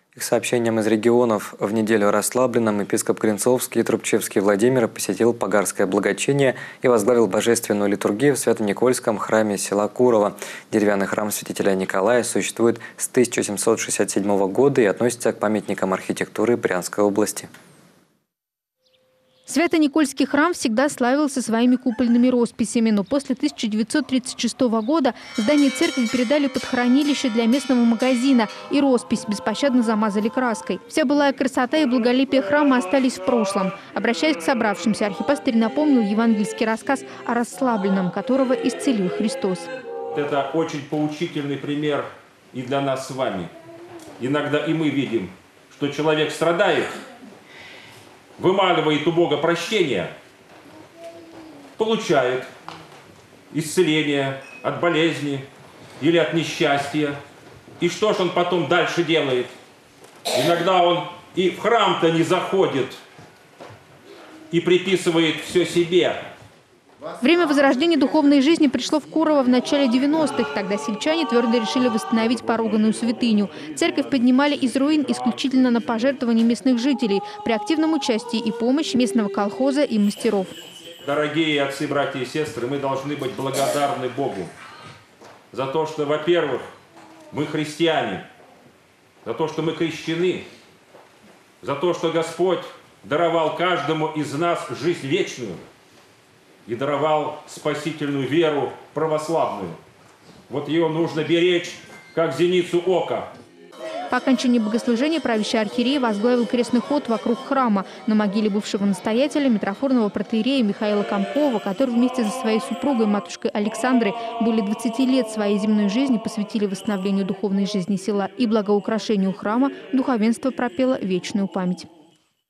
К сообщениям из регионов, в неделю расслабленном епископ Клинцовский и Трубчевский Владимир посетил Погарское благочиние и возглавил божественную литургию в Свято-Никольском храме села Курово. Деревянный храм святителя Николая существует с 1767 года и относится к памятникам архитектуры Брянской области. Свято-Никольский храм всегда славился своими купольными росписями, но после 1936 года здание церкви передали под хранилище для местного магазина, и роспись беспощадно замазали краской. Вся былая красота и благолепие храма остались в прошлом. Обращаясь к собравшимся, архипастырь напомнил евангельский рассказ о расслабленном, которого исцелил Христос. Это очень поучительный пример и для нас с вами. Иногда и мы видим, что человек страдает, вымаливает у Бога прощение, получает исцеление от болезни или от несчастья. И что же он потом дальше делает? Иногда он и в храм-то не заходит и приписывает все себе. Время возрождения духовной жизни пришло в Курово в начале 90-х. Тогда сельчане твердо решили восстановить поруганную святыню. Церковь поднимали из руин исключительно на пожертвования местных жителей при активном участии и помощи местного колхоза и мастеров. Дорогие отцы, братья и сестры, мы должны быть благодарны Богу за то, что, во-первых, мы христиане, за то, что мы крещены, за то, что Господь даровал каждому из нас жизнь вечную и даровал спасительную веру православную. Вот ее нужно беречь, как зеницу ока. По окончании богослужения правящий архиерей возглавил крестный ход вокруг храма на могиле бывшего настоятеля митрофорного протоиерея Михаила Комкова, который вместе со своей супругой, матушкой Александрой, более 20 лет своей земной жизни посвятили восстановлению духовной жизни села и благоукрашению храма. Духовенство пропело вечную память.